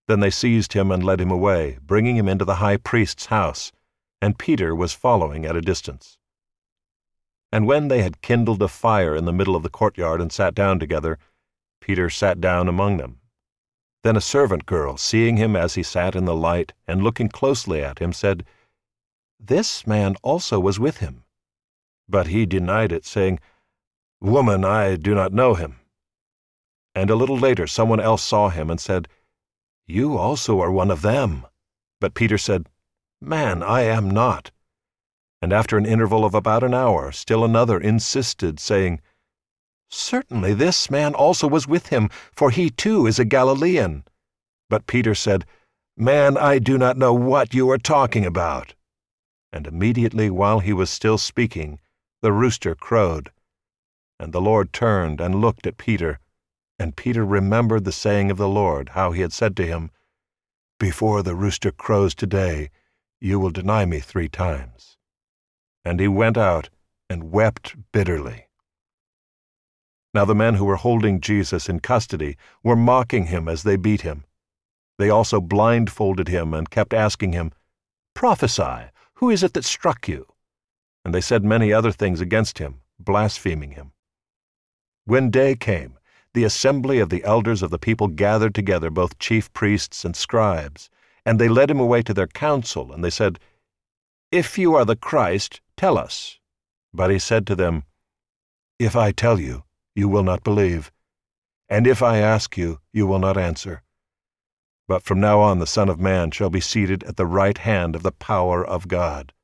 Then they seized him and led him away, bringing him into the high priest's house, and Peter was following at a distance. And when they had kindled a fire in the middle of the courtyard and sat down together, Peter sat down among them. Then a servant girl, seeing him as he sat in the light and looking closely at him, said, "This man also was with him." But he denied it, saying, "Woman, I do not know him." And a little later someone else saw him and said, "You also are one of them." But Peter said, "Man, I am not." And after an interval of about an hour, still another insisted, saying, "Certainly this man also was with him, for he too is a Galilean." But Peter said, "Man, I do not know what you are talking about." And immediately while he was still speaking, the rooster crowed. And the Lord turned and looked at Peter, and Peter remembered the saying of the Lord, how he had said to him, "Before the rooster crows today, you will deny me 3 times." And he went out and wept bitterly. Now the men who were holding Jesus in custody were mocking him as they beat him. They also blindfolded him and kept asking him, "Prophesy, who is it that struck you?" And they said many other things against him, blaspheming him. When day came, the assembly of the elders of the people gathered together both chief priests and scribes, and they led him away to their council, and they said, "If you are the Christ, tell us." But he said to them, "If I tell you, you will not believe, and if I ask you, you will not answer. But from now on the Son of Man shall be seated at the right hand of the power of God."